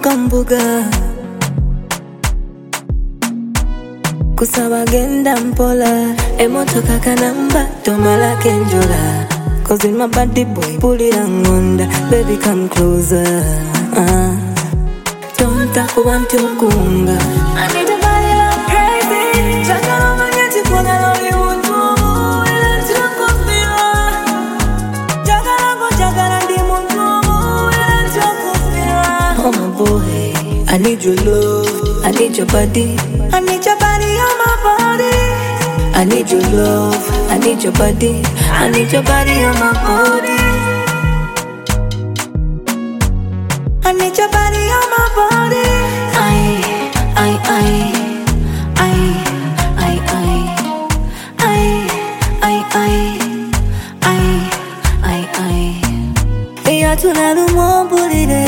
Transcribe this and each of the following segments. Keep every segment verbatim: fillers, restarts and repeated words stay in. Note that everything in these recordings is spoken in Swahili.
kambuga kusaba genda mpola emotoka kanamba tomala kenjola. Cause in my body boy pull it and wonder. Baby come closer uh. Don't talk want to kunga. I need a body like crazy. Chakala manyeti kwa naloli untu. Ila chako fila. Chakala go chakala di muntu. Ila chako fila. Oh my boy, I need your love, I need your body, I need your body on my body. I need your love, I need your body, I need your body on my body. I need your body on my body. I, I, I, I, I, I, I, I, I, I, I. Yeah, tunadu mobulire.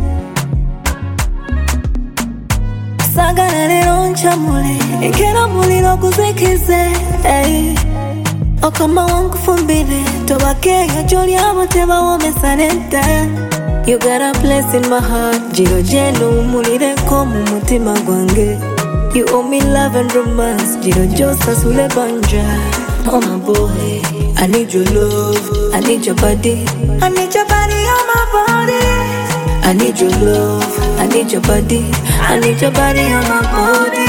Sagana le roncha mule, ekera muliro kuzekize. Hey, okama wangu fumbile, tobake ya joli aboteba womesanenta. You got a place in my heart, jiro jeno umulire komu mutima gwange. You owe me love and romance, jiro josa sule banja. Oh my boy, I need your love, I need your body, I need your body on my body. I need your love, I need your body, I need your body on my body.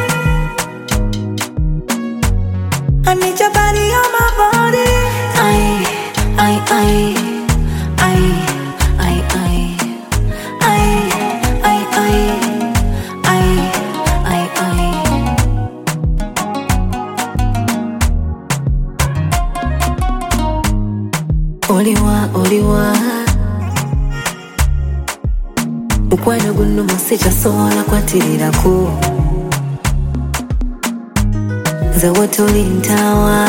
I need your body on my body. I, I, I, I, I, I, I, I, I, I, I. Oliwa, oliwa. Mukwano guno musicha sola kwatirirako. Nze wotuli ntawa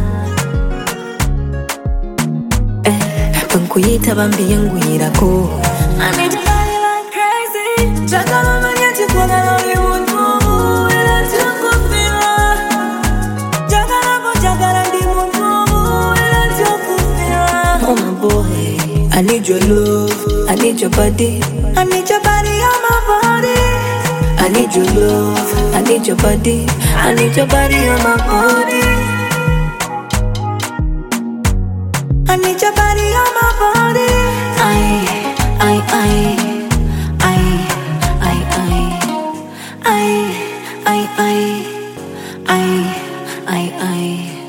eh, bankuyita bambi yengwirako. I need your body like crazy. Chakala manyeti kwa naloli untu. Ila chako fila. Chakala go chakala di muntu. Ila chako fila. Oh my boy, I need your love, I need your body, I need your body on my body. I need your love, I need your body, I need your body on my body. I need your body on my body. I, I, I, I, I, I, I, I, I, I, I, I.